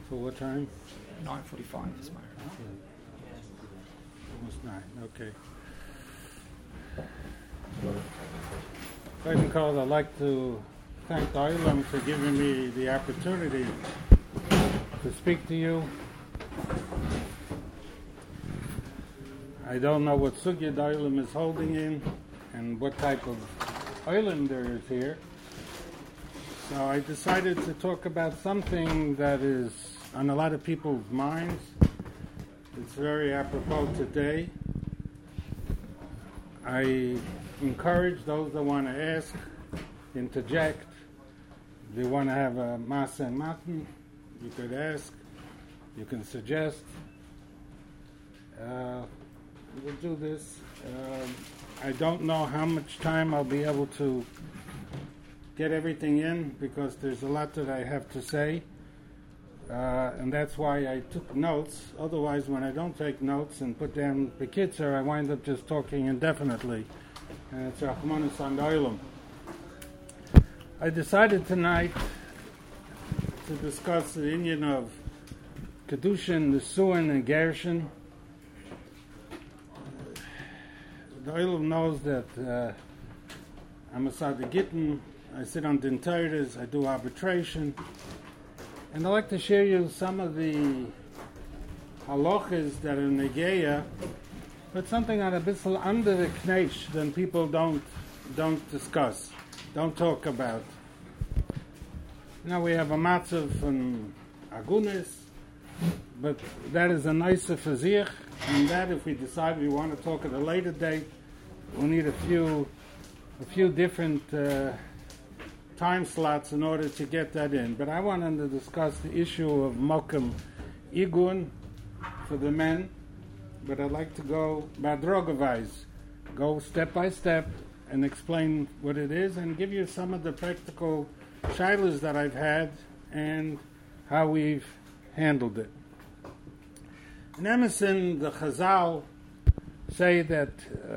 For what time? 9:45 is my Almost 9, okay. First of all, I'd like to thank the Olam for giving me the opportunity to speak to you. I don't know what sugya the Olam is holding in and what type of Olam there is here. So I decided to talk about something that is on a lot of people's minds. It's very apropos today. I encourage those that want to ask, interject. If they want to have a masa and matan, you could ask, you can suggest. We'll do this. I don't know how much time I'll be able to get everything in because there's a lot that I have to say. And that's why I took notes. Otherwise, when I don't take notes and put down the kitzur, I wind up just talking indefinitely. And it's Rachmanus on the Olam. I decided tonight to discuss the inyan of Kedushin, Nesuin, and Gershon. The Olam knows that I'm a Sadi Gittin. I sit on Din Torahs, I do arbitration. And I'd like to share you some of the halachas that are negeya, but something on a bit under the knesh than people don't discuss, don't talk about. Now we have a matzav from Agunis, but that is a nicer fazich, and that if we decide we want to talk at a later date, we'll need a few different time slots in order to get that in. But I wanted to discuss the issue of Mokum Igun for the men, but I'd like to go Badrogavais, go step by step and explain what it is and give you some of the practical shilas that I've had and how we've handled it. In Emerson, the Chazal say that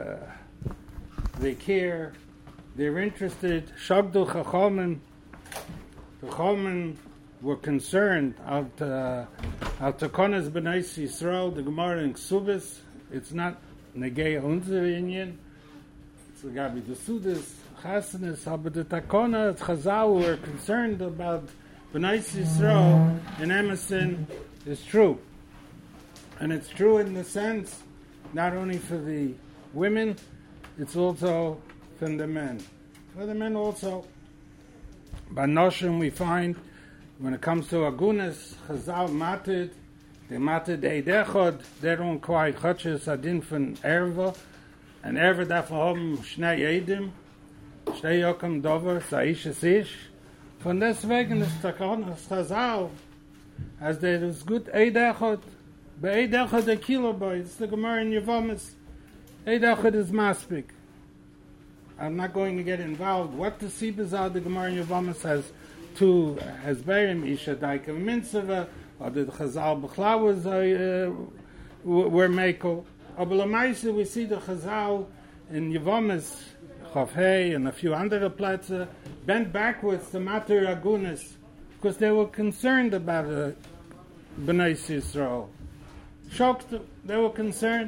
they care, they're interested. Shagdu Chachamim, the Chachamim were concerned al Takonas B'nai Yisrael, the Gemara in Ksubis. It's not Negei Unzer Inyan. It's Gabi the Sudas, Chasanis, but the Takona, Chazal were concerned about B'nai Yisrael, and Emerson is true. And it's true in the sense, not only for the women, it's also from the men. For the men also. By Noshim we find, when it comes to Agunas, Chazal mated, they mated Eid Echad, they don't quite Chotches Adin von Erva, and Erva darf haben Shnei Eidim, Shnei Yokem Dover, Saish es Ish. Von deswegen ist Takonas Chazal, as there is good Eid Echad, bei Eid Echad a kilo boy, it's the Gemara in Yevomis. Eid Echad is maspik. I'm not going to get involved. What the Sibas are, the Gemara in Yevomis has two Hasberim, Isha Daika Mitzvah, or the Chazal B'chlawaz were Meko. But Lamaisa, we see the Chazal in Yevomis, Chavhei, and a few other places, bent backwards to Mater Agunis, because they were concerned about B'nai Yisrael. Shocked, they were concerned.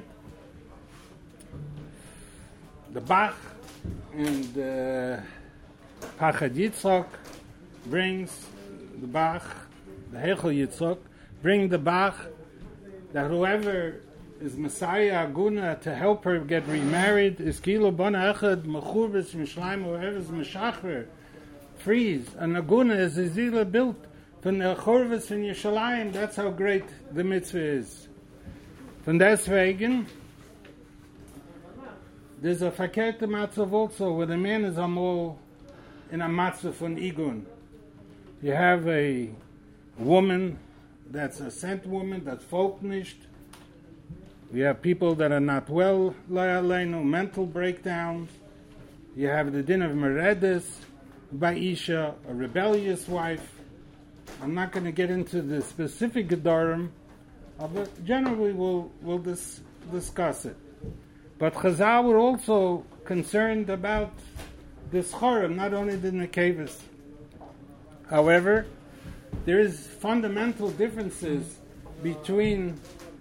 The Bach and Pachad Yitzchok brings the Bach, the Hechel Yitzchok, bring the Bach that whoever is Messiah Aguna to help her get remarried is Kilo Bona Echad Mechubis Mishleim, whoever is Meshachrer, frees. And Aguna is Zila built from the Chorvis in Yerushalayim. That's how great the mitzvah is. Von deswegen, there's a verkehrte matzav also, where the man is amol in a matzav von Igun. You have a woman that's a sent woman, that's folknished. We have people that are not well, mental breakdowns. You have the din of Meredis by Isha, a rebellious wife. I'm not going to get into the specific Gedarim, but generally we'll discuss it. But Chazal were also concerned about the Schorim, not only the Nekevus. However, there is fundamental differences between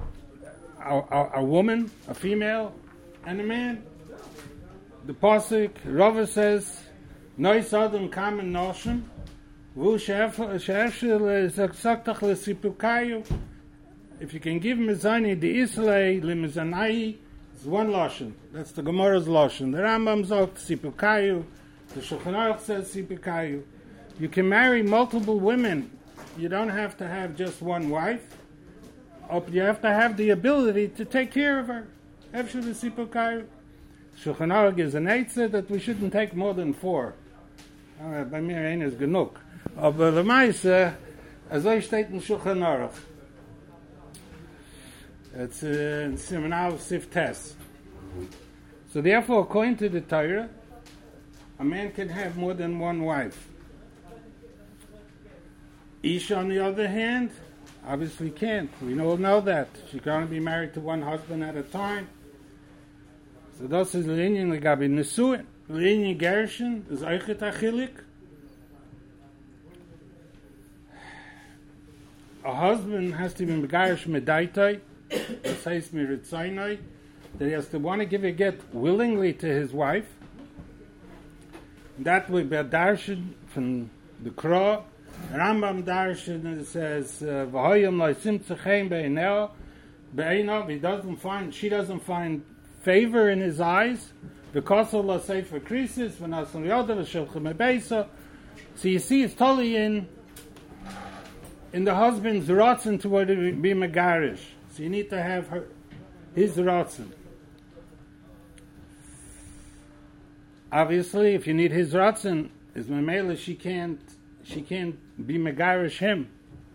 a woman, a female, and a man. The pasuk Rava says, "Nois adam kamen noshem, vu she'efshel zaksaktach lesipukayu." If you can give mezani the islay lemezanai, it's one lashon. That's the Gemara's lashon. The Rambam sagt sipukayu. The Shulchan Aruch says sipukayu. You can marry multiple women. You don't have to have just one wife. You have to have the ability to take care of her. Efshel sipukayu. Shulchan Aruch is an eitzah that we shouldn't take more than 4. Bei mir ein ist genug. Aber the Meise, also steht in Shulchan Aruch. It's in Siman Sif Tes. So therefore, according to the Torah, a man can have more than one wife. Isha, on the other hand, obviously can't. We all know that. She can only be married to one husband at a time. So das is l'inyan legabi nesuin. L'inyan gershon is eichet achilik. A husband has to be megarish medaitai, das heißt miritzainai, that he has to want to give a get willingly to his wife. That would be a darshan from the Kra. Rambam darshan, it says, v'hoyam loisim tzechein be'eneo, be'enov, she doesn't find favor in his eyes, because of la sefer krisis, v'nasan yodav, v'shelchem ebeisa. So you see, it's totally in the husband's ratzon to what it be megarish. So you need to have his ratzon. Obviously, if you need his ratzon, is memela she can't be megarish him.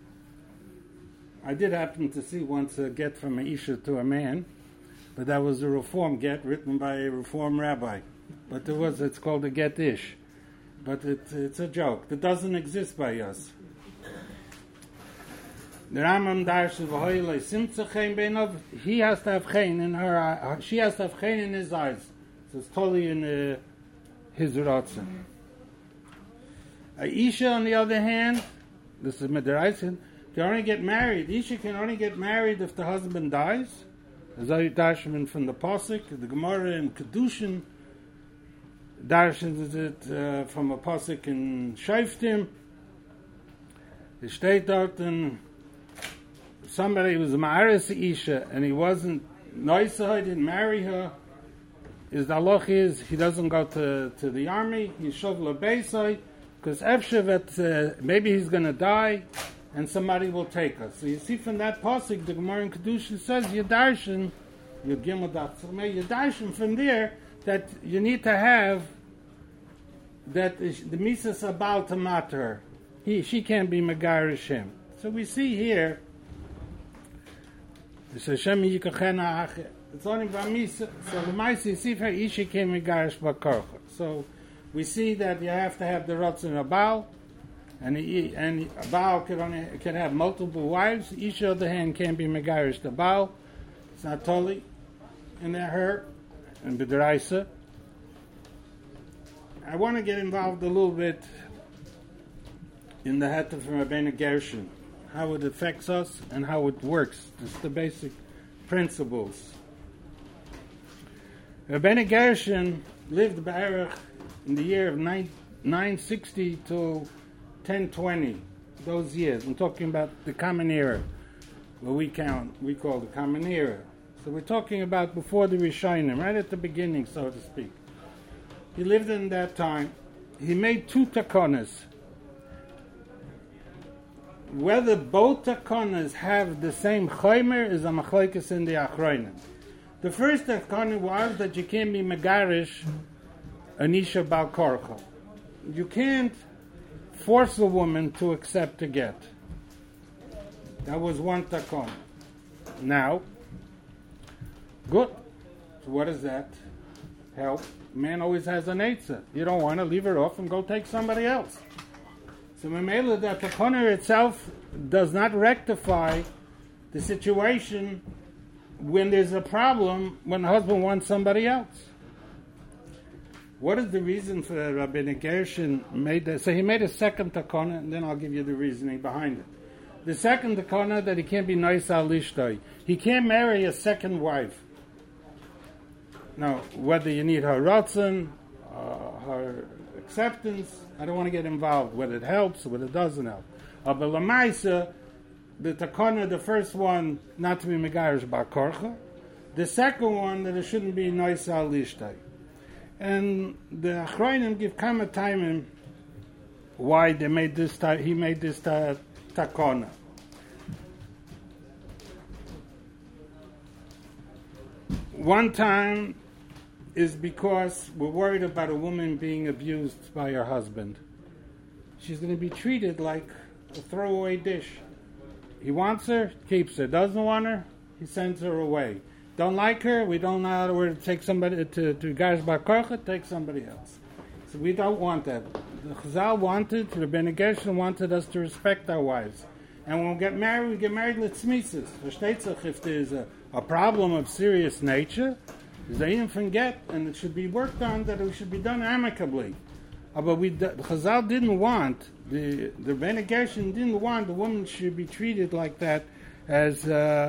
I did happen to see once a get from a isha to a man, but that was a reform get written by a reform rabbi. But it's called a get ish. But it's a joke that doesn't exist by us. The Rambam darshan v'hoyle simtza chen beinov. He has to have chen in her. She has to have chen in his eyes. So it's totally in his ratzon. Isha, on the other hand, this is Midrash, can only get married. Isha can only get married if the husband dies. As I darshan from the pasuk, the Gemara in Kedushin darshan it from a pasuk in Shoftim. It steht dort in somebody was ma'aris Isha and he wasn't noisah, he didn't marry her. The halach is he doesn't go to the army. He's shovla beisai because efshevet maybe he's going to die and somebody will take us. So you see from that pasuk the Gemara in Kedushin says Yadarshan, Yadarshan from there that you need to have that the misas about to matter. She can't be megarish him. So we see here. It's only by misa. So the ma'ase sifer isha came megarish bakarcha. So we see that you have to have the ratzon abal, and a baal can have multiple wives. Isha, on the other hand, can't be megarish the baal. It's not totally in her and b'deraisa. I want to get involved a little bit in the Heta from Rabbeinu Gershon, how it affects us and how it works. Just the basic principles. Rabbeinu Gershon lived Ba'erach in the year of 960 to 1020, those years. I'm talking about the Common Era, what we call the Common Era. So we're talking about before the Rishonim, right at the beginning, so to speak. He lived in that time. He made 2 takonas. Whether both takonas have the same chaymer is a machlokes in the achronim. The first takona was that you can't be megarish an isha bal korcha. You can't force a woman to accept a get. That was one takona. Now, good. So what does that help? Man always has an eitzah. You don't want to leave her off and go take somebody else. So Mamela, that the takona itself does not rectify the situation when there's a problem when the husband wants somebody else. What is the reason for Rabbeinu Gershon made that? So he made a second takana, and then I'll give you the reasoning behind it. The second takana that he can't be nice al ishtay. He can't marry a second wife. Now, whether you need her ratzon, her acceptance, I don't want to get involved. Whether it helps or whether it doesn't help. But lamaisa, the takana, the first one, not to be megarish bar korcha. The second one, that it shouldn't be nice al ishtay. And the Achronim give kama timing why they made this. He made this takana. One time is because we're worried about a woman being abused by her husband. She's going to be treated like a throwaway dish. He wants her, keeps her. Doesn't want her, he sends her away. Don't like her, we don't know how to take somebody to Garish Bar Korcha, take somebody else. So we don't want that. The Chazal wanted, the Rabbeinu Gershon wanted us to respect our wives. And when we get married l'tzmises. Versteht sich, if there's a problem of serious nature, they didn't forget, and it should be worked on, that it should be done amicably. But Chazal didn't want, the Rabbeinu Gershon didn't want the woman should be treated like that as,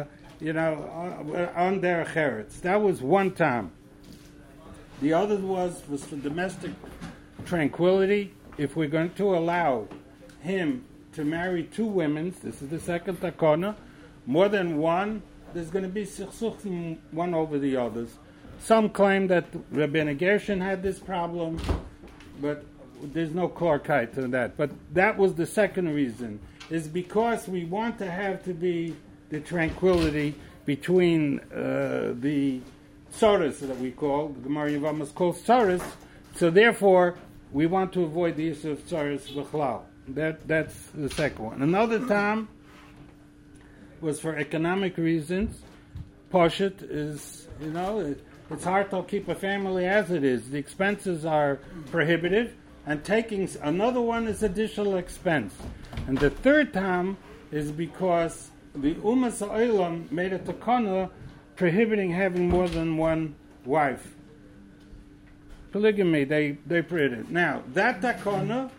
on their cheretz. That was one time. The other was for domestic tranquility. If we're going to allow him to marry two women, this is the second takana, more than one, there's going to be sichsuchim one over the others. Some claim that Rabbeinu Gershon had this problem, but there's no clarkite to that. But that was the second reason, is because we want to have to be the tranquility between the tzaras that we call, the Gemara Yevamos calls tzaras, so therefore we want to avoid the issue of tzaras v'chlal. That's the second one. Another time was for economic reasons. Poshet is, it's hard to keep a family as it is. The expenses are prohibitive, and taking another one is additional expense. And the third time is because the Umas Ha'olam made a takana prohibiting having more than one wife. Polygamy, they prohibited. Now, that takana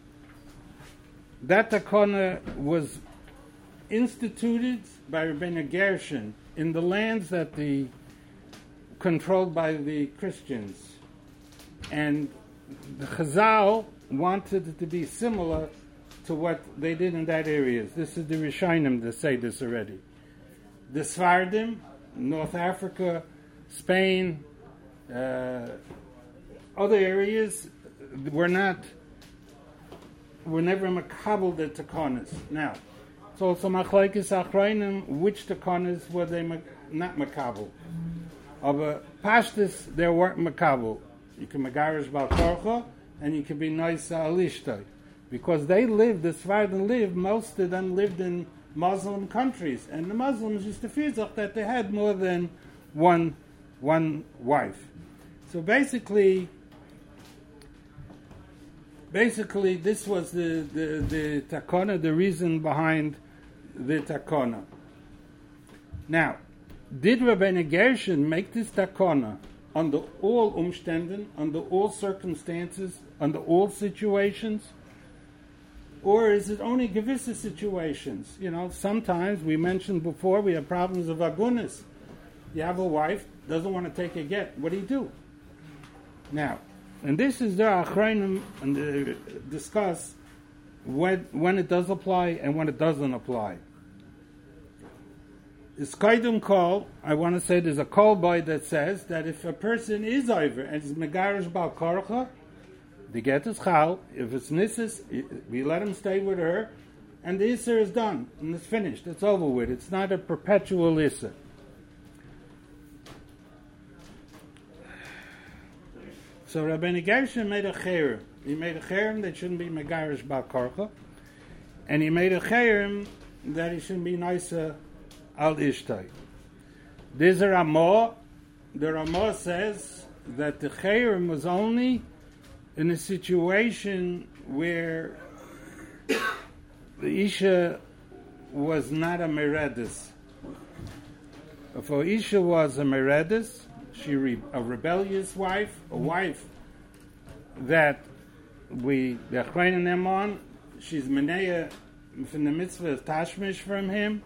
was instituted by Rabbeinu Gershon in the lands that controlled by the Christians. And the Chazal wanted it to be similar to what they did in that area. This is the Rishonim that say this already. The Sfardim, North Africa, Spain, other areas were never makabel the takanas. Now, it's also machlekes achronim, which takanas were they not makabel. But pashtus, they weren't makabel. You can megarish bal korcha, and you can be nice alishtai. Because they lived, the Sfardim lived, most of them lived in Muslim countries. And the Muslims used to fear that they had more than one wife. So basically this was the takana, the reason behind the takana. Now, did Rabbeinu Gershon make this takana under all umständen, under all circumstances, under all situations? Or is it only gewisse situations? Sometimes, we mentioned before, we have problems of agunis. You have a wife, doesn't want to take a get. What do you do? Now, and this is the Achronim and discuss when it does apply and when it doesn't apply. It's kaidum kol. I want to say there's a kol boy that says that if a person is over and is megarish bal korcha, the get is chal. If it's nissus, we let him stay with her, and the isser is done and it's finished. It's over with. It's not a perpetual isser. So Rabbeinu Gershon made a cherem. He made a cherem that shouldn't be megarish bal korcha, and he made a cherem that he shouldn't be nicer al ishtai. There's a Ramah. The Ramah says that the cherem was only in a situation where the Isha was not a meredis. If a Isha was a meredis, a rebellious wife, a wife that we Achrein them on. She's Meneya from the mitzvah of Tashmish from him.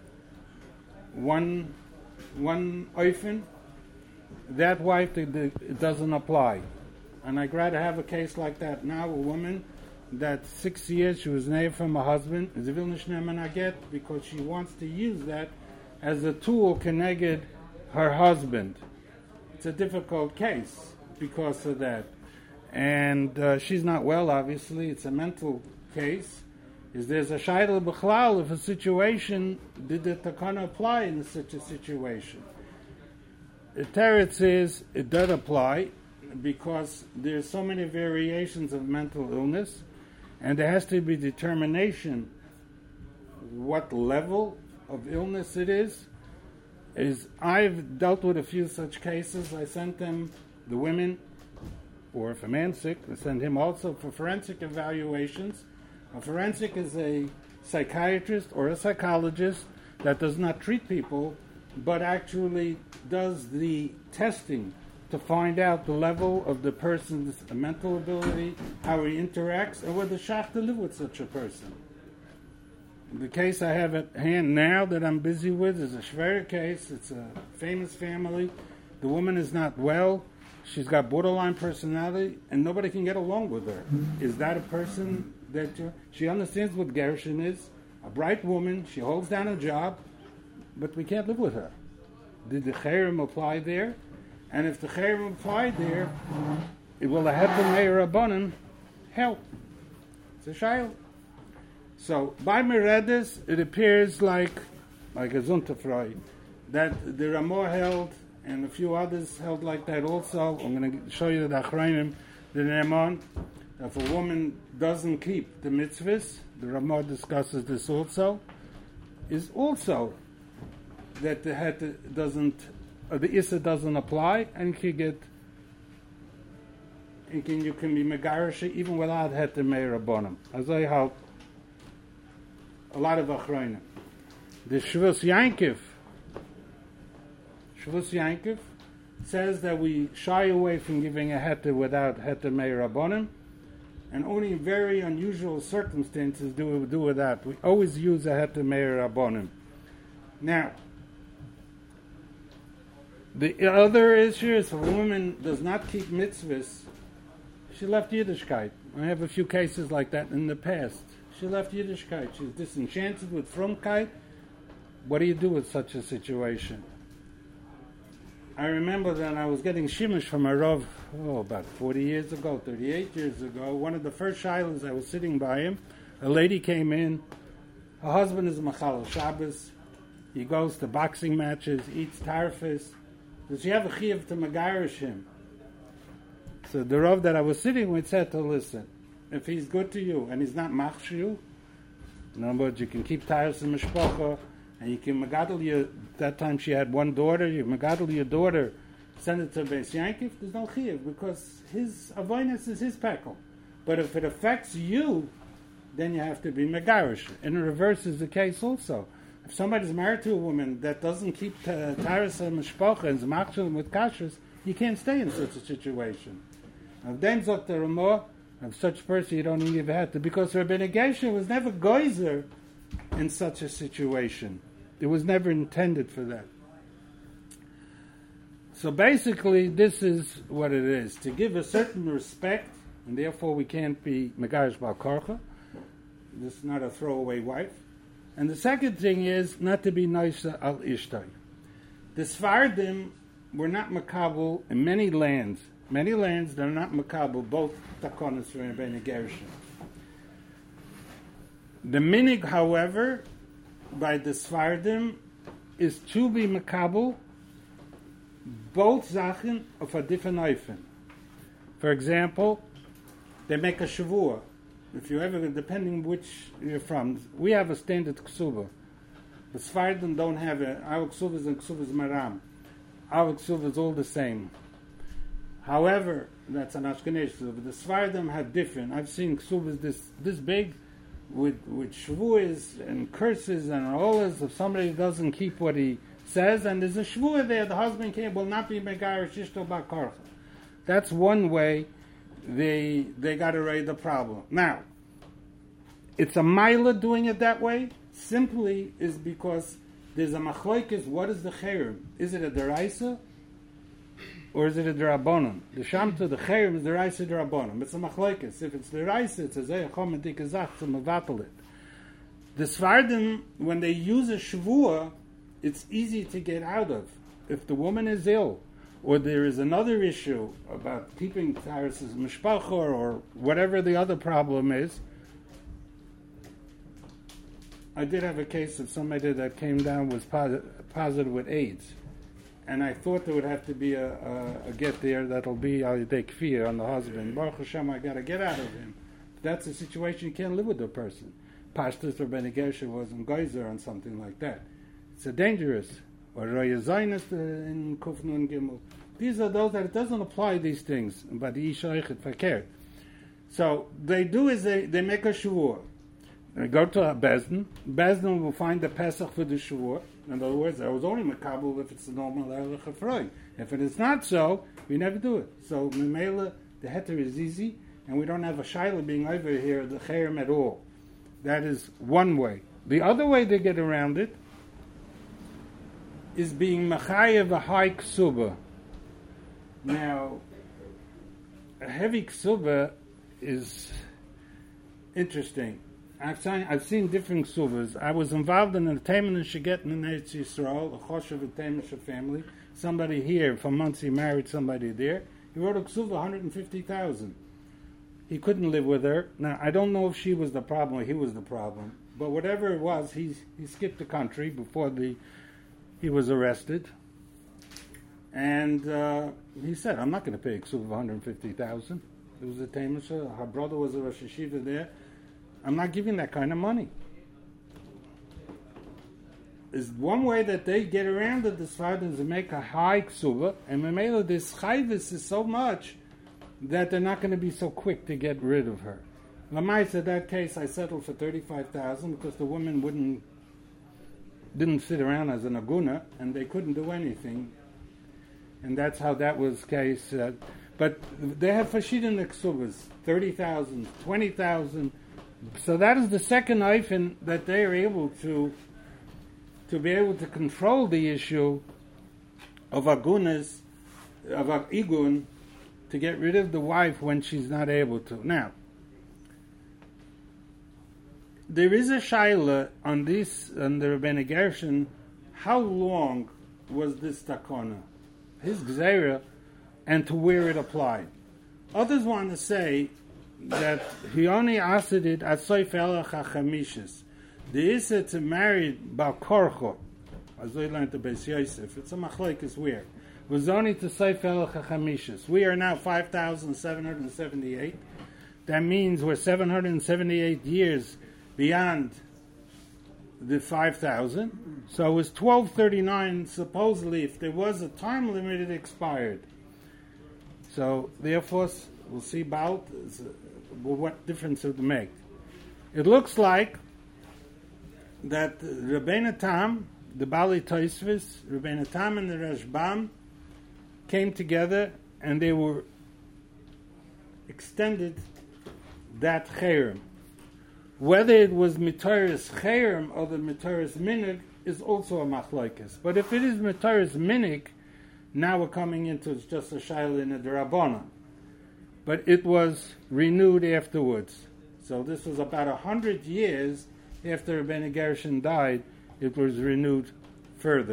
One oifen. That wife, it doesn't apply. And I'd rather have a case like that now, a woman that 6 years she was named from her husband, is a Vilnish Neman because she wants to use that as a tool connected her husband. It's a difficult case because of that. And she's not well, obviously. It's a mental case. There's a shayla b'chlal of a situation, did the takana apply in such a situation? The teretz is, it does apply because there's so many variations of mental illness, and there has to be determination what level of illness it is. I've dealt with a few such cases. I sent them, the women, or if a man's sick, I send him also for forensic evaluations. A forensic is a psychiatrist or a psychologist that does not treat people, but actually does the testing to find out the level of the person's mental ability, how he interacts, and whether shach to live with such a person. The case I have at hand now that I'm busy with is a Schwerer case. It's a famous family. The woman is not well. She's got borderline personality, and nobody can get along with her. Is that a person that she understands what Gershon is? A bright woman. She holds down a job, but we can't live with her. Did the Cherem apply there? And if the Cherem applied there, it will have the Meir Rabbanan help. It's a shayla. So by Meredes, it appears like a Zuntafrei, that the Ramah held, and a few others held like that also. I'm going to show you the Achrayim, the Neman. If a woman doesn't keep the mitzvahs, the Ramah discusses this also, is also that the het doesn't, the Issa doesn't apply, and you can be Megarish even without het the Meir Rabbanim. As I hope, a lot of Achrayim. The Shvus Yankiv says that we shy away from giving a heter without heter Meir Rabbanim, and only in very unusual circumstances do we do that. We always use a heter Meir Rabbanim. Now, the other issue is if a woman does not keep mitzvahs, she left Yiddishkeit. I have a few cases like that in the past. She left Yiddishkeit. She's disenchanted with Frumkeit. What do you do with such a situation? I remember that I was getting Shimush from a Rav, about 40 years ago, 38 years ago. One of the first shilas, I was sitting by him. A lady came in. Her husband is Machal Shabbos. He goes to boxing matches, eats tarfis. Does she have a chiyuv to megarish him? So the Rav that I was sitting with said to listen, if he's good to you and he's not machsh you, in other words, you can keep taras in mishpacha, and you can megadol your, that time she had one daughter, you megadol your daughter, send it to Beis Yankiv, there's no chiyuv, because his avoinus is his pekel. But if it affects you, then you have to be megarish. And the reverse is the case also. If somebody's married to a woman that doesn't keep taras in mishpacha and is machshel with kashrus, you can't stay in such a situation. Now then zok the Ramah, of such person you don't even have to, because Rabbeinu Gershon was never geyser in such a situation. It was never intended for that. So basically, this is what it is: to give a certain respect, and therefore we can't be megarish bal karcha. This is not a throwaway wife. And the second thing is not to be nice al ishtai. The Sfardim were not makabel in many lands. Many lands they're not makabel, both takonas for Rabbeinu Gershon. The minig, however, by the Sfardim, is to be makabel both zachen of a different oifen. For example, they make a shavua. If you ever, depending which you're from, we have a standard ksuba. The Sfardim don't have it. Our ksuba and ksuba is maram. Our ksuba is all the same. However, that's an Ashkenazi ksuba. The Sfardim have different. I've seen ksubas this big, with shvuas and curses and all this. If somebody doesn't keep what he says, and there's a shvua there, the husband will not be megarish ishto ba'karcha. That's one way they got to raise the problem. Now, it's a Maila doing it that way, simply is because there's a Machlokes. What is the Cherem? Is it a Deraisa or is it a Derabonim? The Shamta, the Cherem is Deraisa Derabonim. It's a Machlokes. If it's Deraisa, it's a Zeyachom and Dikazach to Mavatal it. The Svardim, when they use a Shavua, it's easy to get out of. If the woman is ill, or there is another issue about keeping Taras' Mishpacha, or whatever the other problem is. I did have a case of somebody that came down was positive with AIDS. And I thought there would have to be a get there that'll be al yedei kfir on the husband. Baruch Hashem, I got to get out of him. If that's a situation, you can't live with the person. Pashtus or Bene Gesher was in Geyser on something like that. It's a dangerous. Or Roya Zionist in Kufnu and Gimel. These are those that it doesn't apply these things. But the Isha Eichet Fakir. So they do is they make a Shavua. They go to a Bezdin. Bezdin will find the Pesach for the Shavua. In other words, I was only Makabel if it's a normal Erlich Afroy. If it is not so, we never do it. So Memela, the Heter is easy, and we don't have a Shaila being over here, the Cherem at all. That is one way. The other way they get around it is being Machayev a high Ksuba. Now, a heavy Ksuba is interesting. I've seen different Ksubas. I was involved in a Taiman and Shaget in Eretz Yisrael, a Choshev and Taiman family. Somebody here from Muncie married somebody there. He wrote a Ksuba, 150,000. He couldn't live with her. Now, I don't know if she was the problem or he was the problem. But whatever it was, he skipped the country before he was arrested. And he said, I'm not going to pay a Ksuba of 150,000. It was a Taiman. Her brother was a Rosh Hashiva there. I'm not giving that kind of money. Is one way that they get around it, the Sfardim, is to make a high ksuba, and Memela, this chayvis is so much that they're not going to be so quick to get rid of her. Lamai said that case I settled for 35,000 because the woman didn't sit around as an aguna, and they couldn't do anything, and that's how that was case. But they have Fashidin ksubas, 30,000, 20,000. So that is the second eifin that they are able to be able to control the issue of agunas, of igun, to get rid of the wife when she's not able to. Now, there is a shaila on this, on the Rebbeinu Gershon, how long was this takona, his gzeira, and to where it applied. Others want to say that he only asked it at Soif Elach HaChamishis. The Issa to marry Bal Korcho, as we learned to Beis Yosef, it's a machlokes where, was only to Soif Elach HaChamishis. We are now 5,778. That means we're 778 years beyond the 5,000. So it was 1239, supposedly, if there was a time limit, it expired. So, therefore, we'll see about what difference it would make. It looks like that Rabbeinu Tam, the Bali Tosfos, Rabbeinu Tam and the Rashbam came together and they were extended that cherem. Whether it was Mitaris cherem or the Mitaris minig is also a machlokes. But if it is Mitaris minig, now we're coming into just a shaila in a derabana. But it was renewed afterwards. So this was about 100 years after Rebbeinu Gershon died, it was renewed further.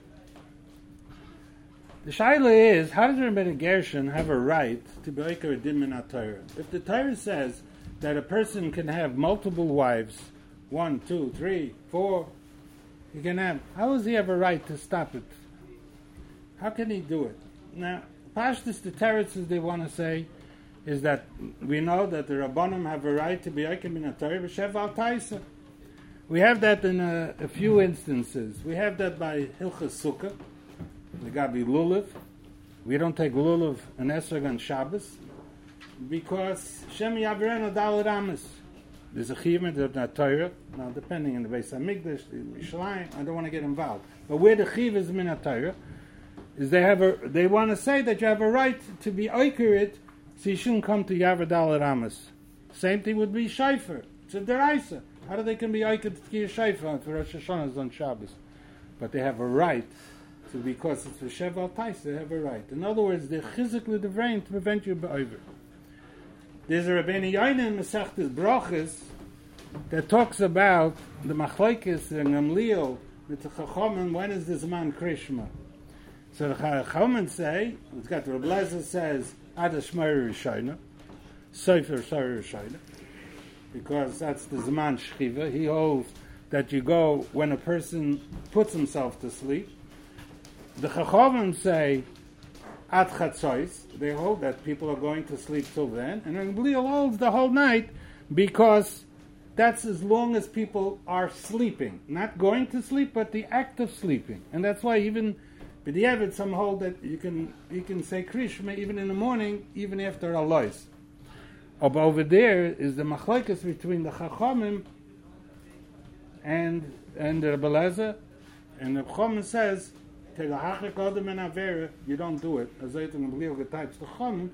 The shaila is, how does Rebbeinu Gershon have a right to be like a din min HaTorah? If the Torah says that a person can have multiple wives, 1, 2, 3, 4, he can have, how does he have a right to stop it? How can he do it? Now, Pashtus, the teretzes they want to say, is that we know that the Rabbanim have a right to be Eikim min HaTorah b'shev al taisa. We have that in a few instances. We have that by Hilchas Sukkah, the Gabi Lulav. We don't take Lulav and Esrog on Shabbos because Shem Yavrenu Daled Amis. There's a chiyuv of the Torah. Now, depending on the Beis Hamikdash, the Yerushalayim, I don't want to get involved. But where the chiyuv is min HaTorah, is they want to say that you have a right to be oikerit so you shouldn't come to Yavadal Ramas. Same thing would be Shaifer. It's a deraisa. How do they can be Aikid Tkir Shaifer for Rosh Hashanah on Shabbos? But they have a right, so because it's for Sheval Tais, they have a right. In other words, they're physically the brain to prevent you be'over. There's a Rabbeinu Yoina in Masechtas Brachos that talks about the Machlokes and Gamliel with the Chachamim, when is this man Krishma? So the Chachamim say, it's got the Reb Lezer says, Ad Shmari Rishayna, Sefer Shari Rishayna, because that's the Zman Shchiva. He holds that you go when a person puts himself to sleep. The Chachamim say, Ad Chatzois, they hold that people are going to sleep till then, and then Gamliel holds the whole night because that's as long as people are sleeping. Not going to sleep, but the act of sleeping. And that's why even B'diavad, some hold that you can say Krishma even in the morning, even after Alois. But over there is the machlokes between the Chachamim and the Rebbe Lezer. And the Chachamim says, you don't do it. As I think the Chachamim,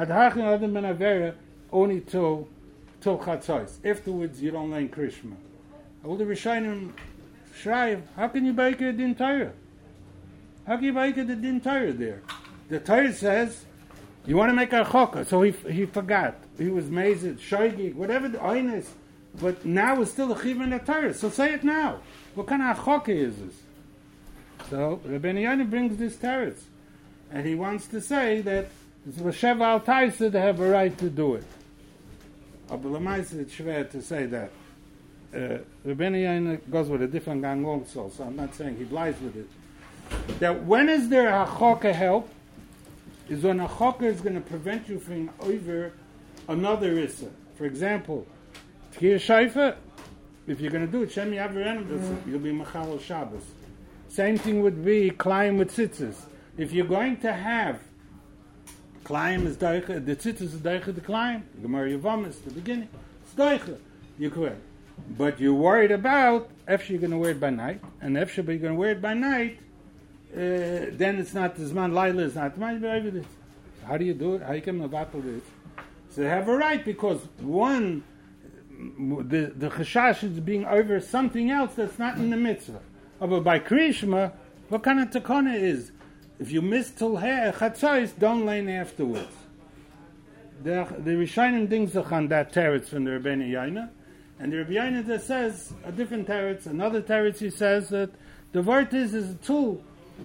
only till Chatzos. Afterwards, you don't learn Krishma. All the Rishonim shrive, how can you bake it in Torah? How can you bake it in Torah there? The Torah says, you want to make a chokah. So he forgot. He was mazed, shoigi, whatever the oin is. But now it's still a chiv in the Torah. So say it now. What kind of chokah is this? So Rabbeinu Yoina brings this teretz. And he wants to say that it's Sheva al Taisa, they have a right to do it. But Lamaisa, it's schwer to say that. Rabbeinu Yoina goes with a different gang also, so I'm not saying he lies with it. That when is there a chokah help? Is when a chokah is going to prevent you from over another issa. For example, Tkir Shaifa, if you're going to do it, Shem Yavirenim, you'll be Machal Shabbos. Same thing would be Klayim with tzitzis. If you're going to have Klayim is Daicha, the tzitzis is Daicha the Klayim, Gemara Yavamis, the beginning, it's Daicha, you're correct. But you're worried about if you're going to wear it by night, and if you're going to wear it by night, then it's not the Zman Laila, it's not the How do you do it? How you can mevatel this? So they have a right because one, the chashash is being over something else that's not in the mitzvah. But by Krishma, what kind of takana is? If you miss till chatzos, don't learn afterwards. The Rishonim dings on that teretz from the Rabbeinu Yoina, and the Rabbeinu Yoina that says a different teretz. Another teretz he says that the word is a tool.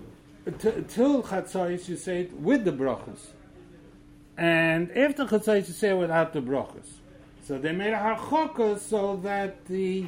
Till chatzos you say it with the brachos, and after chatzos you say it without the brachos. So they made a harchokah so that the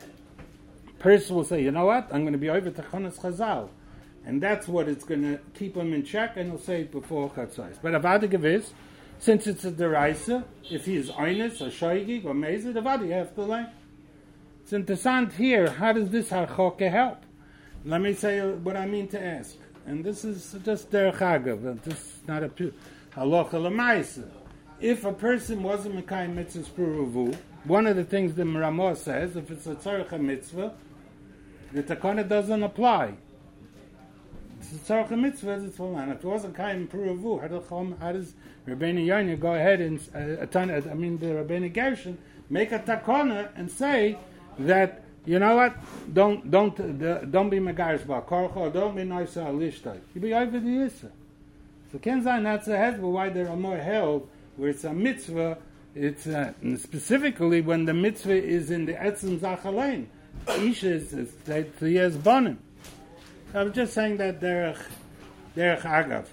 person will say, you know what, I'm going to be over Tachanas Chazal. And that's what it's going to keep him in check, and he'll say it before Chatzos. But Avada Gevis, since it's a deraisa, if he is Einis, or Shoigi, or Mezid, Avada, you have to learn. It's interessant here, how does this Harchoke help? Let me say what I mean to ask. And this is just Derech Agav, this is not a Halacha L'maisa. If a person wasn't Mekayim Mitzvahs Puravu, one of the things the Ramah says, if it's a Tzarech Mitzvah, the takana doesn't apply. It's a tzarech mitzvah, it's full on. If it wasn't kaim puravu, how does Rabbeinu Yoina go ahead and the Rabbeinu Gershon make a takana and say that, you know what, don't be megarish ba korcha, don't be noisa alishtai. You be over the yisa. So Kenzai that's a head, but why there are more held where it's a mitzvah. It's specifically when the mitzvah is in the etzem zachalein. Isha is 3 years bonim. I was just saying that derech agav.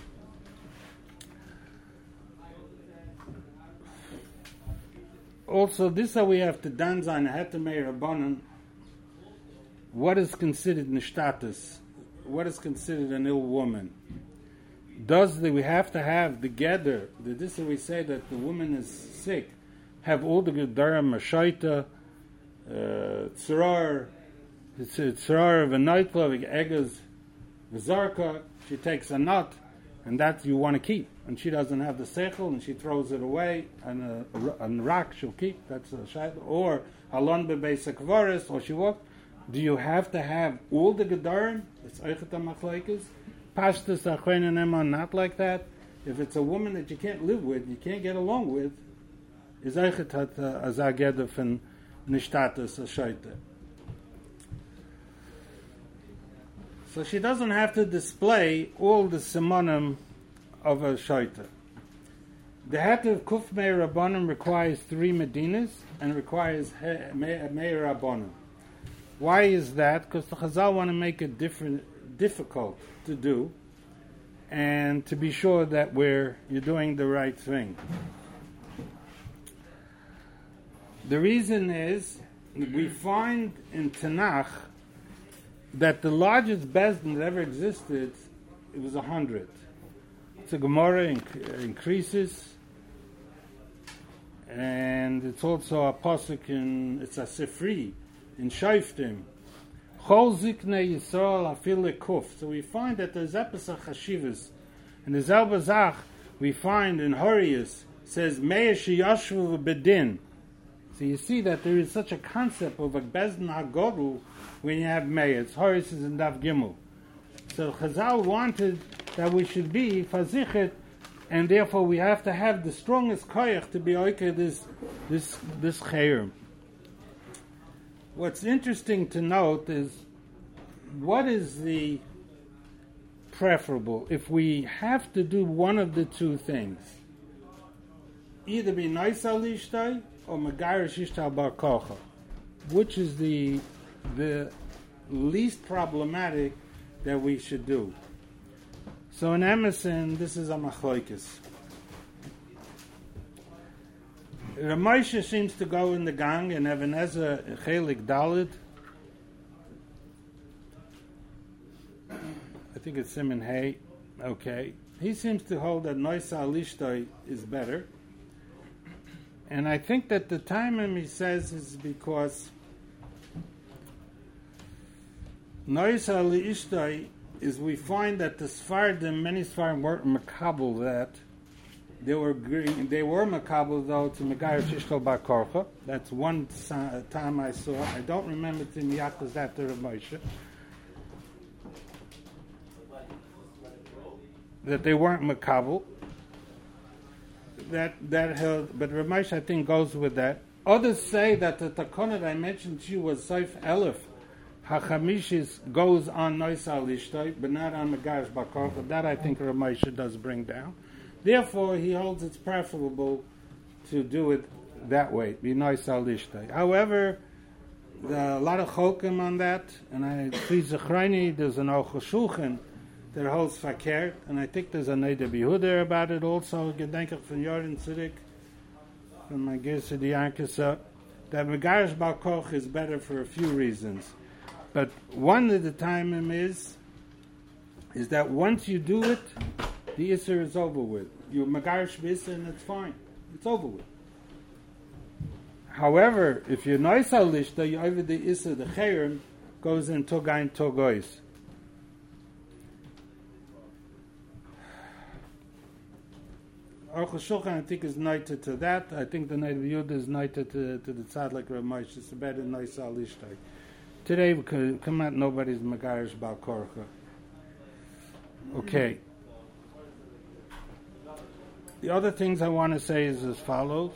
Also, this is how we have to danzan hetemei rabbanon. What is considered nishtatus? What is considered an ill woman? We have to have the gather? This is we say that the woman is sick. Have all the gedarim mashaita. Tzrar of a nightclub, eggs, v'zarka, she takes a nut, and that you want to keep. And she doesn't have the seichel, and she throws it away, and a rock she'll keep, that's a shayla. Or halon bebeis akvaris, or she walked. Do you have to have all the gedarim? It's eichet ha-machlekes. Pashtus achrein and not like that. if it's a woman that you can't live with, you can't get along with, is eichet hat a zagede von nishtatus a shaita. So she doesn't have to display all the simonim of a shaita. The hat of Kuf Meir Rabbanim requires 3 medinas and requires Meir Rabbanim. Why is that? Because the Chazal want to make it difficult to do, and to be sure that you're doing the right thing. The reason is, we find in Tanakh that the largest Bezdin that ever existed, it was 100. So Gemara increases, and it's also a pasuk it's a Sifri in Shoftim. Chol ziknei Yisrael afil lekuf. So we find that there's episode chashivas, and the Zelba Zach we find in Horius says Meir sheyashvu bedin. So you see that there is such a concept of a Bezdin HaGodel when you have Meir. It's Horius is in Daf Gimel. So Chazal wanted that we should be fazichet, and therefore we have to have the strongest koyach to be oiker this chayrim. What's interesting to note is, what is the preferable if we have to do one of the two things? Either be nice al ishtai or megarish ishtai bar kocha. Which is the least problematic that we should do? So in Emerson, this is a machloikis. Ramosha seems to go in the gang, and Even Ezra Chelik Dalit. I think it's Simon Hay. Okay. He seems to hold that Noisa Alishtoi is better. And I think that the time he says is because Noisa Alishtoi is, we find that the Sfardim, many Sfardim weren't makabel that. They were makabel though to Megayer Shishkal Bar Korcha. That's one time I saw. I don't remember the Yaakos after Rav Moshe. That they weren't makabel. That held, but Rav Moshe I think goes with that. Others say that the takona that I mentioned to you was Seif Elif. Hachamishis goes on Noisa Lishtoi, but not on Megayer Bar Korcha. That I think Rav Moshe does bring down. Therefore, he holds it's preferable to do it that way, be nice al ishtay. However, a lot of chokim on that, and please Zechrani, there's an Aruch Shulchan that holds fakert, and I think there's a Neder Behuda about it also, Gedenkach von Yorin Tzidik, from my Gersa Diankasa, that Megarish Bar Koch is better for a few reasons. But one of the time is that once you do it, the Isser is over with. You're Megarish B'Isser and it's fine. It's over with. However, if you're Noisa Lishta, you over the Isser, the Chayrim goes in Togain Togois. Aruch HaShulchan I think is knighted to that. I think the Neder Yehuda is knighted to the Tzad like Rav Moshe. It's better than Noisa Lishta. Today we can come out, nobody's Megarish Bar Korcha. Okay. The other things I want to say is as follows.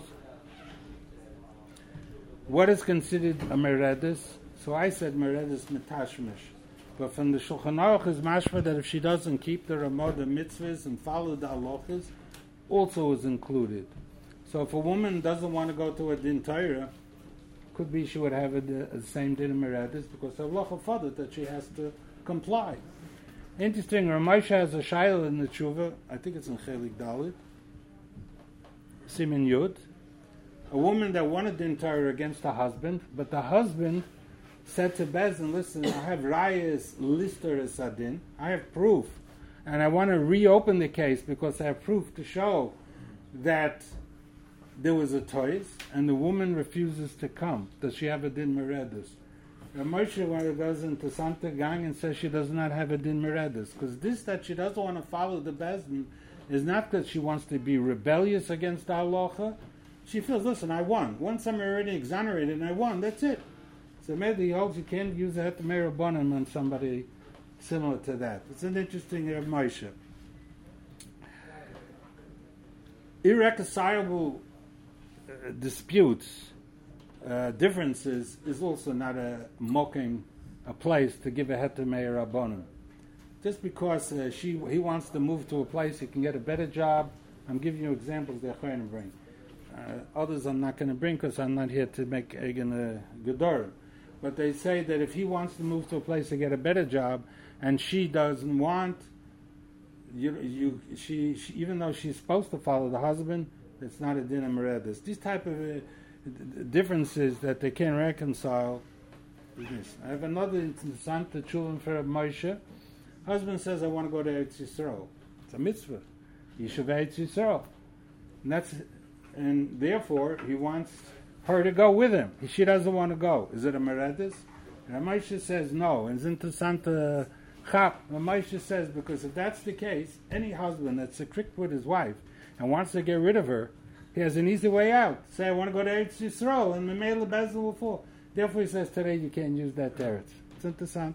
What is considered a meredis? So I said meredis mitashmish. But from the Shulchan Aruch is mashma that if she doesn't keep the Ramah, the mitzvahs, and follow the halachas, also is included. So if a woman doesn't want to go to a din Torah, could be she would have the same din of meredis because the halacha father that she has to comply. Interesting, Rav Moshe has a shayla in the tshuva, I think it's in Chelik Dalit, Simin Yud, a woman that wanted din Torah against her husband, but the husband said to Bezdin, listen, I have rayas lister as adin, I have proof, and I want to reopen the case because I have proof to show that there was a toys, and the woman refuses to come. Does she have a din meredis? Rav Moshe goes into Santa Gang and says she does not have a din meredis, because this that she doesn't want to follow the Bezdin is not that she wants to be rebellious against the halacha. She feels, listen, I won. Once I'm already exonerated and I won, that's it. So maybe he holds you can't use the Het Meir Rabbanim on somebody similar to that. It's an interesting Rav Moshe. irreconcilable disputes, differences, is also not a place to give a heter me'er rabbanim. Just because he wants to move to a place he can get a better job. I'm giving you examples they're trying to bring. Others I'm not going to bring because I'm not here to make Egan Gedor. But they say that if he wants to move to a place to get a better job and she doesn't want, she even though she's supposed to follow the husband, it's not a din of meredes. These type of differences that they can't reconcile is this. I have another interessant children for Moshe. Husband says, I want to go to Eretz Yisrael. It's a mitzvah. Yishuv Eretz Yisrael. And therefore, he wants her to go with him. She doesn't want to go. Is it a meredes? And Moshe says, no. It's interessant chap. Moshe says, because if that's the case, any husband that's a crick with his wife and wants to get rid of her, he has an easy way out. Say, I want to go to Eretz Yisrael, and Memele Bezel will fall. Therefore, he says, today you can't use that teretz. It's interessant.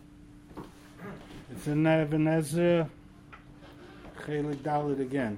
It's in Even Ezra, Chelik Dalet again.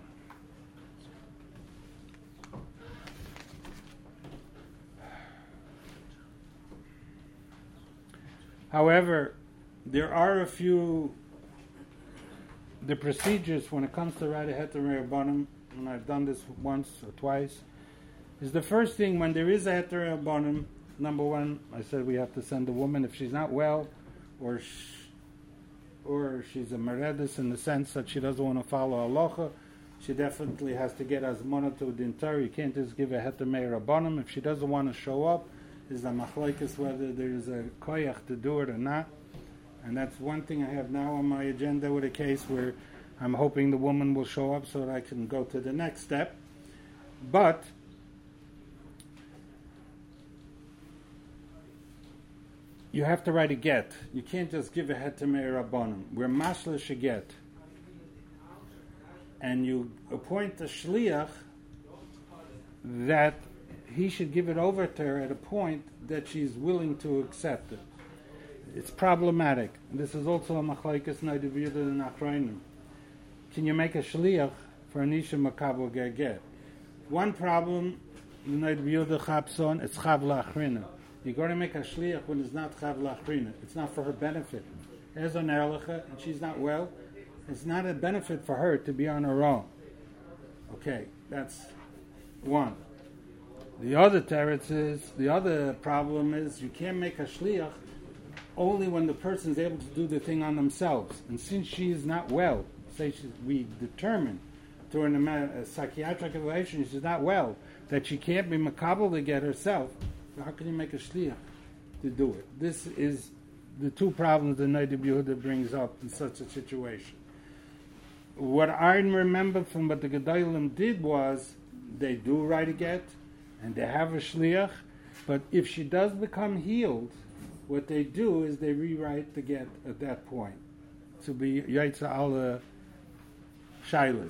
However, there are a few, the procedures when it comes to write a heter me'er rabbanim, and I've done this once or twice, is the first thing when there is a heter me'er rabbanim, number one, I said we have to send the woman if she's not well, or she's a meredes in the sense that she doesn't want to follow halacha. She definitely has to get azmona to the entire. You can't just give a heter me'er rabbanim. If she doesn't want to show up, is the machlokes whether there is a koyach to do it or not. And that's one thing I have now on my agenda with a case where I'm hoping the woman will show up so that I can go to the next step. But you have to write a get. You can't just give a heter me'er rabbanim. We're mashlish a get. And you appoint a shliach that he should give it over to her at a point that she's willing to accept it. It's problematic. This is also a machlokes Noda B'Yehuda and Achrayim. Can you make a shliach for an isha makabel get? One problem, Noda B'Yehuda chapson, it's chav la'achrina. You're going to make a shliach when it's not chav la'achrina. It's not for her benefit. There's an erlicha, and she's not well. It's not a benefit for her to be on her own. Okay, that's one. The other teretz is, the other problem is, you can't make a shliach only when the person is able to do the thing on themselves. And since she is not well, say we determine through a psychiatric evaluation she's not well, that she can't be makabel to get herself, how can you make a shliach to do it? This is the two problems the Noda B'Yehuda brings up in such a situation. What I remember from what the Gedolim did was, they do write a get, and they have a shliach, but if she does become healed, what they do is they rewrite the get at that point to be yaitza al shailas.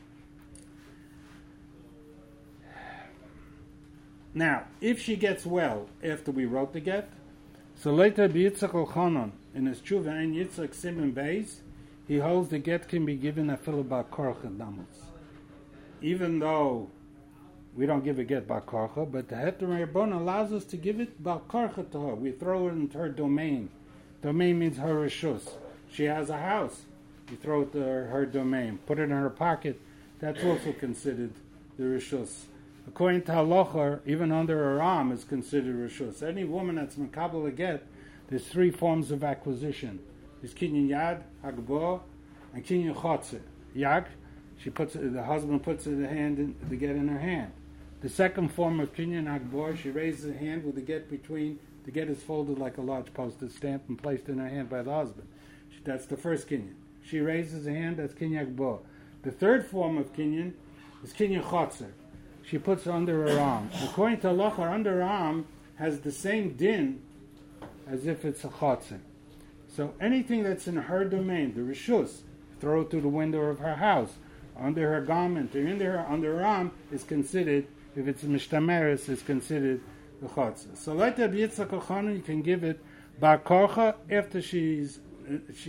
Now, if she gets well after we wrote the get, so later Yitzchak Elchanan in his tshuva and Yitzchak Siman Beis, he holds the get can be given a fill about korcha damos, even though we don't give a get bar karcha, but the heter me'er rabbanan allows us to give it bar karcha to her. We throw it into her domain. Domain means her reshus. She has a house. You throw it to her domain. Put it in her pocket. That's also considered the reshus. According to halacha, even under her arm is considered reshus. Any woman that's makabel a get, there's three forms of acquisition. There's kinyan yad, hagbah, and kinyan chotzer. Yag, the husband puts the get in her hand. The second form of kinyan hagbor, she raises her hand with the get between. The get is folded like a large postage stamp and placed in her hand by the husband. That's the first kinyan. She raises her hand, that's kinyan hagbor. The third form of kinyan is kinyan chotzer. She puts it under her arm. According to halacha, her underarm has the same din as if it's a chotzer. So anything that's in her domain, the reshus, throw it through the window of her house, under her garment, or under her arm, is considered, if it's a mishtameres, is considered the chotzer. So like that Yitzchak Elchanan, you can give it bar korcha after she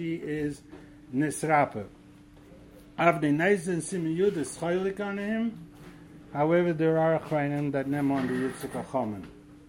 is nisrapa. Avnei Nezen Siman Yud is chaylik on him. However, there are achronim that name on the Yitzchak Achonim.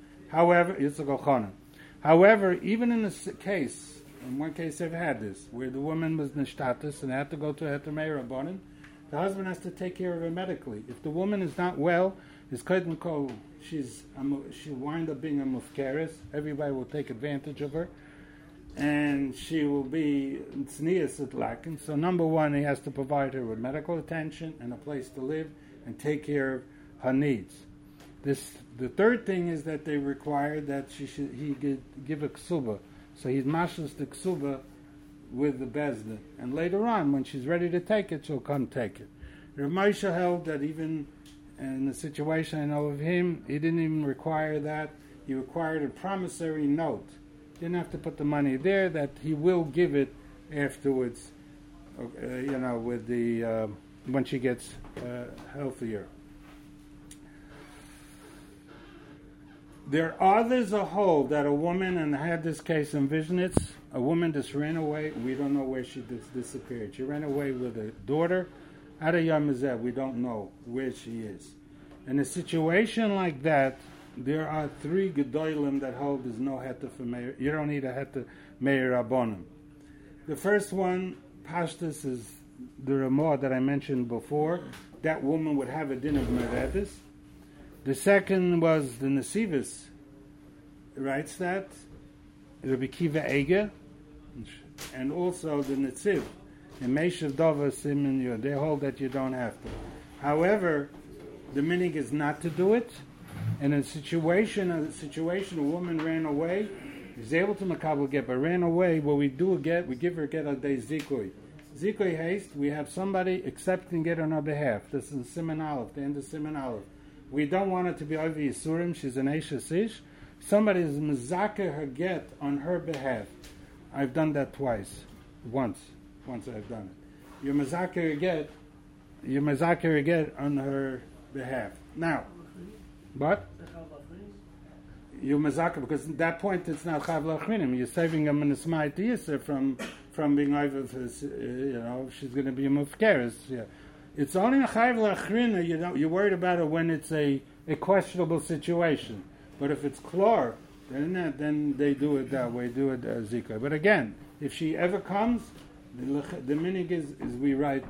However, even in this case, in one case I've had this, where the woman was nishtatis and had to go to a heter meir rabbanim, the husband has to take care of her medically. If the woman is not well, his kodim kol, she'll wind up being a mufkeres. Everybody will take advantage of her, and she will be tznius at lakin. So number one, he has to provide her with medical attention and a place to live and take care of her needs. The third thing is that they require that he give a ksuba. So he's mashlis the ksuba with the bezdin. And later on, when she's ready to take it, she'll come take it. Rav Moshe held that even in the situation I know of him, he didn't even require that. He required a promissory note. Didn't have to put the money there, that he will give it afterwards, with the when she gets healthier. There are others who hold that a woman, and I had this case in Vishnitz, a woman just ran away. We don't know where she disappeared. She ran away with a daughter. At a Yom Hazeh, we don't know where she is. In a situation like that, there are three gedolim that hold there's no heter for meir. You don't need a heter meir rabbonim. The first one, Pashtus, is the Ramah that I mentioned before. That woman would have a din of meredis. The second was the Nesivis, writes that, Rabbi Kiva Eger, and also the Netziv, and Meshav Dova Simen Yud. They hold that you don't have to. However, the minig is not to do it, and in a situation, a woman ran away, is able to makabel get, but ran away. What we do get, we give her get a day zikui. Zikui haste, we have somebody accepting get on our behalf. This is Siman Aleph, the end of Siman Aleph. We don't want it to be over Yisurim. She's an Eishes Ish. Somebody is mezakeh her get on her behalf. I've done that twice. Once I've done it. You're mezakeh her get on her behalf. Now, what? You're mezakeh, because at that point it's not chav lachrinim. You're saving them in the smite yisr from being over. She's going to be a mufkeres. Yeah. It's only a chayv lachrina. You're worried about it when it's a questionable situation. But if it's klor, then they do it that way. Do it zikah. But again, if she ever comes, the minig is we write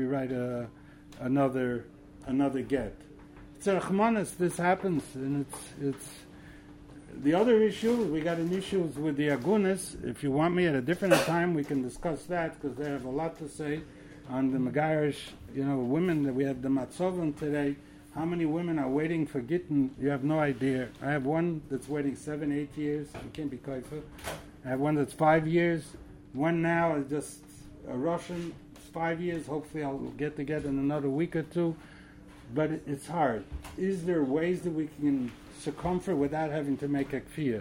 another get. It's a rachmanis. This happens, and it's the other issue. We got an issue with the agunas. If you want me at a different time, we can discuss that, because they have a lot to say on the Megarish, women that we have the Matzovim today. How many women are waiting for Gittin? You have no idea. I have one that's waiting 7-8 years. You can't be kaifa. I have one that's 5 years. One now is just a Russian. It's 5 years. Hopefully I'll get together in another week or two. But it's hard. Is there ways that we can circumvent without having to make a kfir?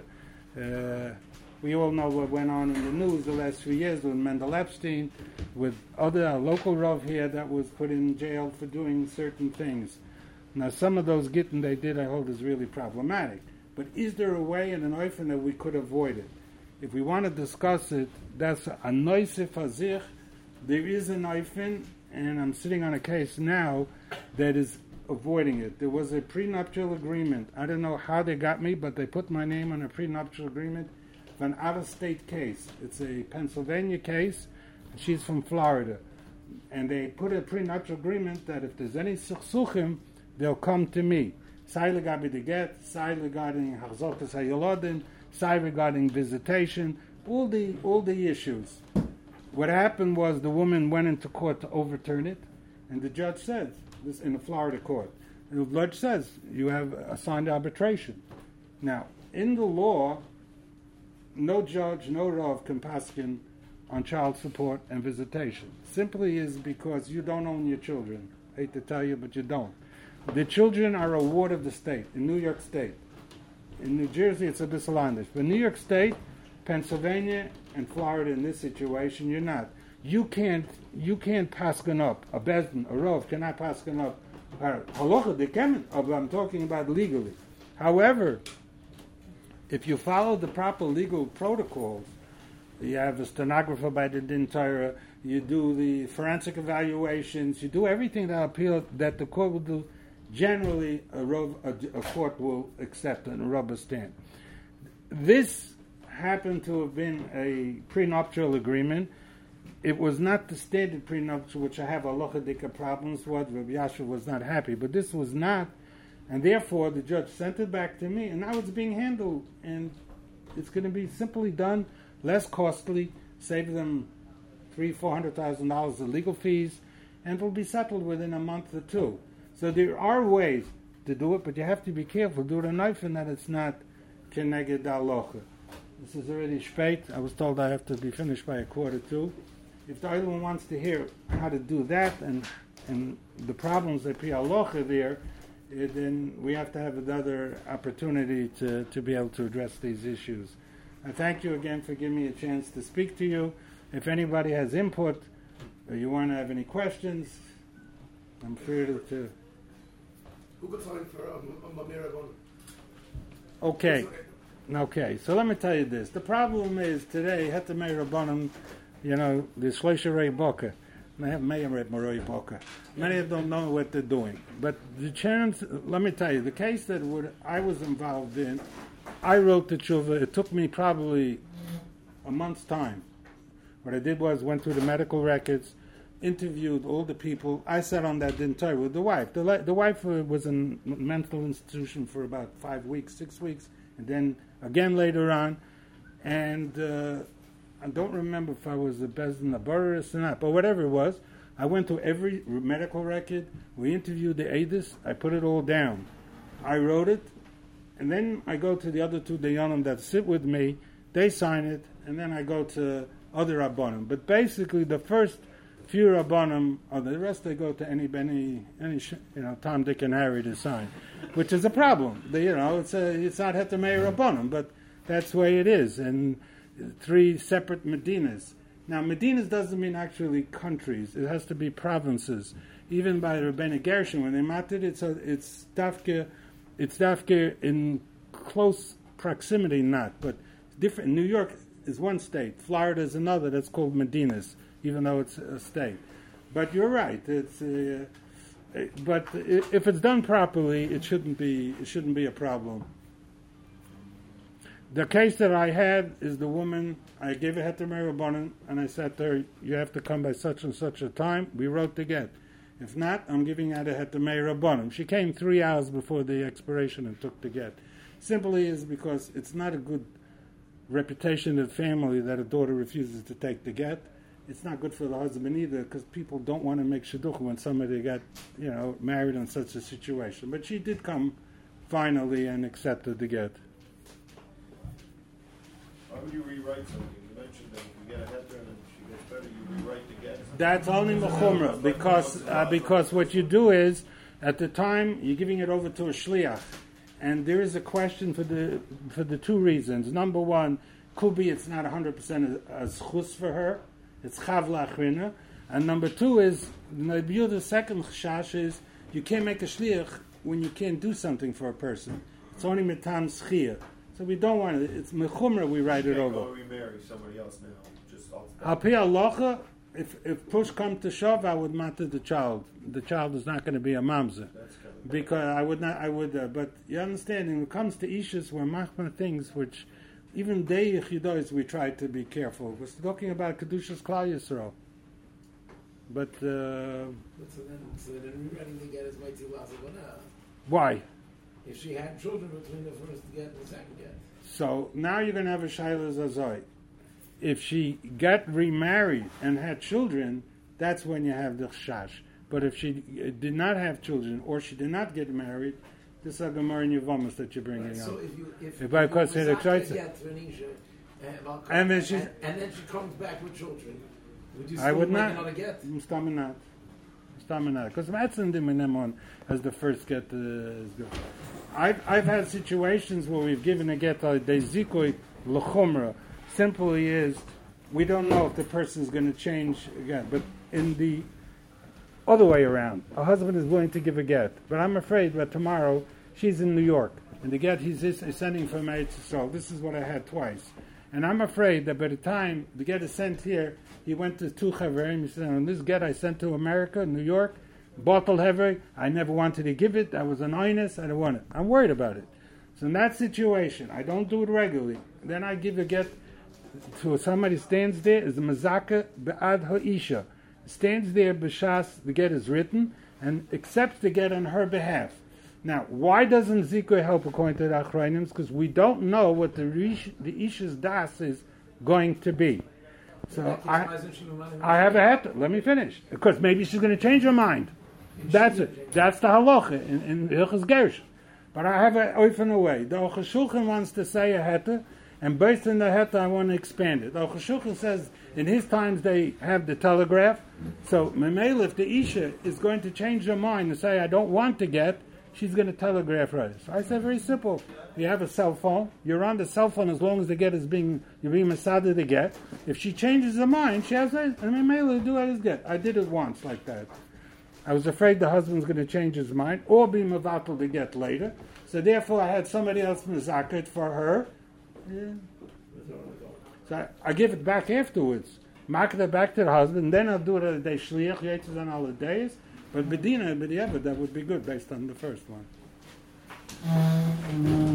We all know what went on in the news the last few years with Mendel Epstein, with other local Rav here that was put in jail for doing certain things. Now, some of those gittin they did, I hold, is really problematic. But is there a way in an oifen that we could avoid it? If we want to discuss it, that's a noisif hazich. There is an oifen, and I'm sitting on a case now that is avoiding it. There was a prenuptial agreement. I don't know how they got me, but they put my name on a prenuptial agreement. An out-of-state case. It's a Pennsylvania case. She's from Florida. And they put a prenuptial agreement that if there's any suchsuchim, they'll come to me. Sai legabi the get, sai regarding hachzokas hayolodin, sai regarding visitation, all the issues. What happened was the woman went into court to overturn it, and the judge said, this in a Florida court, and the judge says, you have assigned arbitration. Now, in the law, no judge, no Rav can paskin on child support and visitation. Simply is because you don't own your children. I hate to tell you, but you don't. The children are a ward of the state, in New York State. In New Jersey, it's a bisalandish. But New York State, Pennsylvania, and Florida, in this situation, you're not. You can't paskin up. A bezdin, a Rav cannot paskin up. Halacha de kemen, I'm talking about legally. However, if you follow the proper legal protocols, you have a stenographer by the Din Torah, you do the forensic evaluations, you do everything that the court will do, generally a court will accept and a rubber stamp. This happened to have been a prenuptial agreement. It was not the standard prenuptial, which I have halachadika problems with. Rabbi Yasha was not happy, but this was not, and therefore the judge sent it back to me, and now it's being handled, and it's going to be simply done, less costly, save them $300,000-$400,000 of legal fees, and it will be settled within a month or two. So there are ways to do it, but you have to be careful. Do it a knife and that it's not keneged halacha. This is already spät. I was told I have to be finished by 1:45. If the other one wants to hear how to do that and the problems that pi halacha there, then we have to have another opportunity to be able to address these issues. I thank you again for giving me a chance to speak to you. If anybody has input or you want to have any questions, I'm free to. Who could sign for Mamir Rabbanon? Okay, so let me tell you this. The problem is today, Hetamei Rabbanon, the Shloisha Rei Boka. They have Meir Moroi Boka. Many of them don't know what they're doing. But the chance, let me tell you, the case that I was involved in, I wrote the tshuva. It took me probably a month's time. What I did was went through the medical records, interviewed all the people. I sat on that dinner with the wife. The wife was in a mental institution for about 5 weeks, 6 weeks, and then again later on. And I don't remember if I was the best in the Boris or not, but whatever it was, I went to every medical record. We interviewed the Eidus. I put it all down. I wrote it, and then I go to the other two Dayanim that sit with me. They sign it, and then I go to other Rabbanim. But basically, the first few Rabbanim, or the rest, they go to any Tom, Dick, and Harry to sign, which is a problem. It's not Hetamei Rabbanim, but that's the way it is. And 3 separate Medinas. Now, Medinas doesn't mean actually countries. It has to be provinces. Even by Rebbeinu Gershon, when they mated it, so it's dafke in close proximity, not, but different. New York is one state. Florida is another. That's called Medinas, even though it's a state. But you're right. But if it's done properly, it shouldn't be a problem. The case that I had is the woman, I gave a Hetamei Rabbanon, and I said to her, you have to come by such and such a time. We wrote the get. If not, I'm giving out a Hetamei Rabbanon. She came 3 hours before the expiration and took the get. Simply is because it's not a good reputation of the family that a daughter refuses to take the get. It's not good for the husband either, because people don't want to make shidduch when somebody got, married in such a situation. But she did come finally and accepted the get. Why would you rewrite something? You mentioned that if you get a heter and she gets better, you rewrite the get. That's only mechumra, because what you do is, at the time, you're giving it over to a shliach. And there is a question for the 2 reasons. Number one, could be it's not 100% a schus for her. It's chav la'achrina. And number 2 is, the second chash is, you can't make a shliach when you can't do something for a person. It's only mitam schiyah. So we don't want it. It's mechumra, we write it over. Go remarry somebody else now. Just Al pi halacha, if push comes to shove, I would matter the child. The child is not going to be a mamzer. Because I would, but you understand, when it comes to ishus, we're machma things which, even day yichidos, we try to be careful. We're talking about Kedushas Klal Yisrael. But, So then rewriting the get is way too loud. Why? If she had children between the first get and the second get. So now you're going to have a Shaila Zazoi. If she got remarried and had children, that's when you have the Chash. But if she did not have children or she did not get married, this is a Gemara in Yevamos that you're bringing up. So if you and then she comes back with children, would you I still would make not. another get? Staminat. Because Matzin Dimenemon as the first get is good. I've had situations where we've given a get de zikoi l'chumra. Simply is we don't know if the person is going to change again. But in the other way around, a husband is willing to give a get, but I'm afraid that tomorrow she's in New York and the get he's sending from Eretz Yisrael. This is what I had twice, and I'm afraid that by the time the get is sent here, he went to 2 chaverim. He said, "On this get I sent to America, New York, bottle heavy. I never wanted to give it. I was an honest. I don't want it. I'm worried about it. So in that situation, I don't do it regularly. Then I give a get to somebody stands there, is a mazaka be'ad ha'isha. Stands there, b'shas, the get is written, and accepts the get on her behalf. Now, why doesn't Zikui help according to the Achrayim? Because we don't know what the Isha's das is going to be. So I have a heter. Let me finish. Because maybe she's going to change her mind. That's it. That's the halacha in Hilchos Gersh. But I have an open away. The Aruch HaShulchan wants to say a heter, and based on the heter, I want to expand it. The Aruch HaShulchan says in his times they have the telegraph. So Memele, if the Isha is going to change her mind and say, I don't want to get, she's going to telegraph right. So I said, very simple. You have a cell phone. You're on the cell phone as long as the get is you're being masada to get. If she changes her mind, she has a Memele to do as get. I did it once like that. I was afraid the husband's going to change his mind or be mavatal to get later. So therefore I had somebody else mazaket for her. Yeah. So I give it back afterwards. Market it back to the husband, then I'll do it a day shliach, yates on all the days. But bedina, that would be good based on the first one.